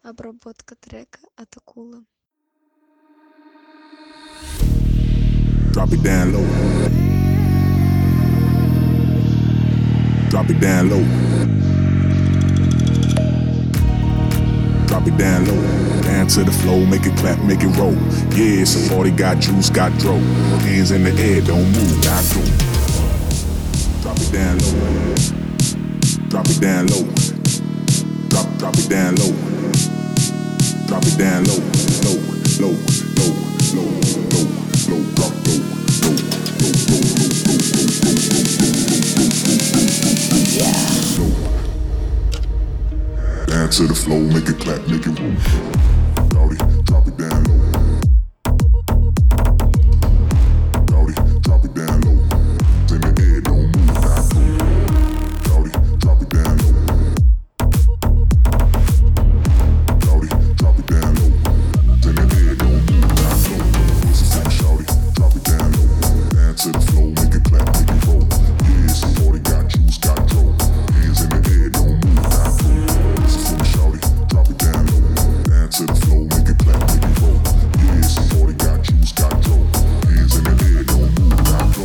Обработка трека от Акулы. Drop it down low. Drop it down low. Drop it down low. Down to the flow, make it clap, make it roll. Yeah, it's a party, got juice, got dro. Hands in the air, don't move, I go. Drop it down low. Drop it down low. Drop it down low. Drop it down low, low, low, low, low, low, low, drop low, low, low, low, low, low. Down to the flow, make it clap, make it roll. Rowdy, drop it down low. Rowdy, drop it down low. In the air, don't move, not go. Rowdy, drop it down low. Rowdy, drop it down low. In the air, don't move, not go. It's a freak, shawty, drop it down low. Down to the flow, make it clap, make it roll. Yeah, it's a party, got juice, got dro. Hands in the air, don't move, not go. It's a freak, shawty, drop it down low. Down to the flow, make it clap, make it roll. Yeah, it's a party, got juice, got dro. Hands in the air, don't move, not go.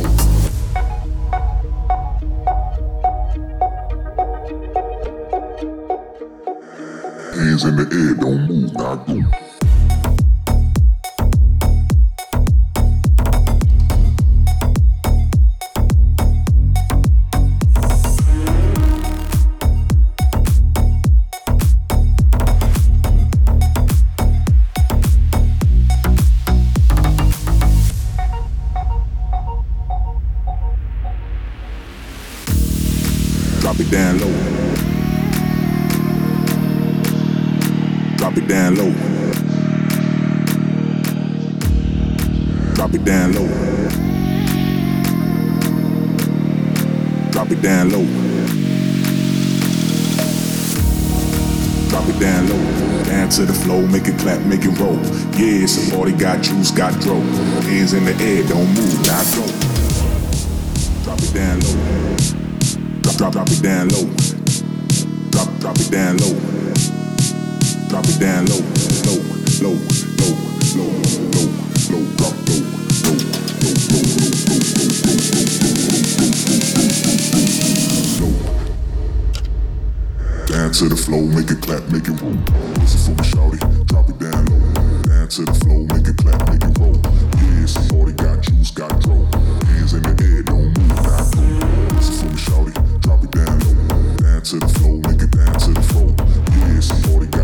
Hands in the air, don't move, not go. Drop it down low. Drop it down low. Drop it down low. Drop it down low. Drop it down low. Down to the flow, make it clap, make it roll. Yeah, it's a party, got juice, got dro. Hands in the air, don't move, not go. Drop it down low. Drop it down low. Drop it down low. Drop it down low, low, low, low, low, low, low, drop low, low, low, low, low, low, low. Down to the flow, make it clap, make it roll. This is for me, shawty, drop it down low. Down to the flow, make it clap, make it roll. Yeah, it's a party, got juice, got dro. Hands in the air, don't move, not go. This is for me, shawty, drop it down low. Down to the flow, make it down to the flow. Yeah, it's a party.